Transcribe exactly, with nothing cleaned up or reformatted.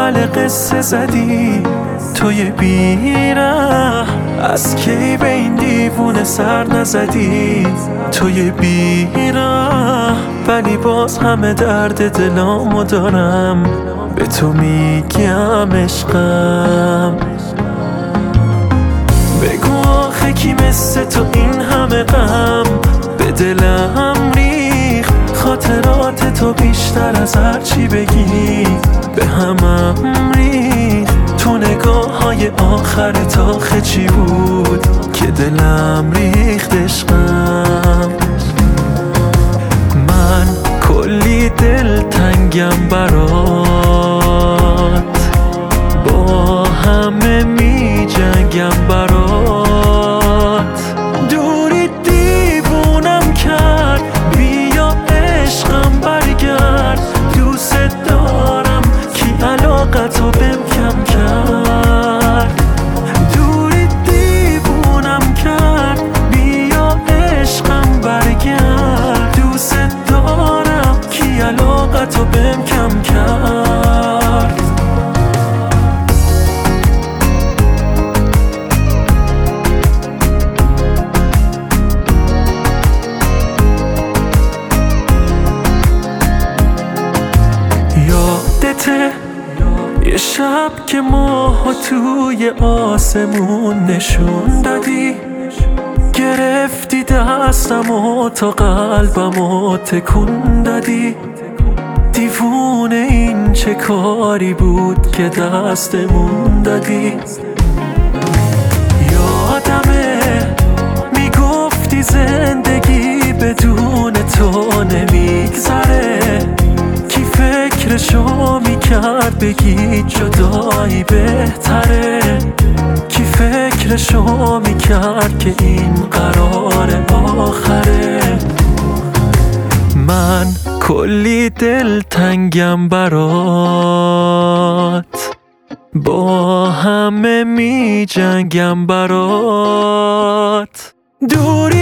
اول قصه زدی توی بیره، از کی به این دیوونه سر نزدی توی بیره، ولی باز همه درد دلامو دارم به تو میگم عشقم. بگو آخه کی مثل تو این همه غم به دلم ریخت، خاطرات تو بیشتر از هر چی بگی به همم ریخت. تو نگاه های آخر تا چی بود که دلم ریخت عشقم. من کلی دل تنگم برات، با همه می جنگم برات، دوری دیوونم کرد، بیا عشقم برگرد، دوست دارم کی علاقتو بهم کم کرد، دوری دیوونم کرد، بیا عشقم برگرد، دوست دارم کی علاقتو بهم کم کرد. یادته یه شب که ماها توی آسمون نشون دادی، گرفتی دستم و تا قلبم و تکون دادی، دیوونه این چه کاری بود که دستمون دادی. یادمه میگفتی زندگی بدون تو نمیگذره، کی فکرشو میکرد بگی جدایی بهتره، کی فکرشو میکرد که این قرار آخره. من کلی دل تنگم برات، با همه می جنگم برات، دوری